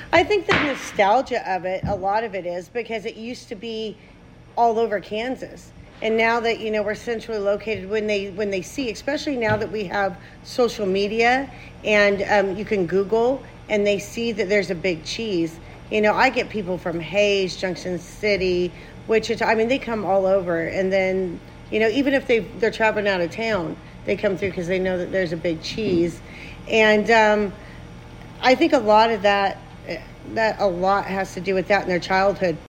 I think the nostalgia of it, a lot of it is because it used to be all over Kansas. And now that, we're centrally located, when they see, especially now that we have social media and you can Google and they see that there's a Big Cheese. I get people from Hayes, Junction City, Wichita. I mean, they come all over. And then, even if they're traveling out of town, they come through because they know that there's a Big Cheese. And I think a lot of that a lot has to do with that in their childhood.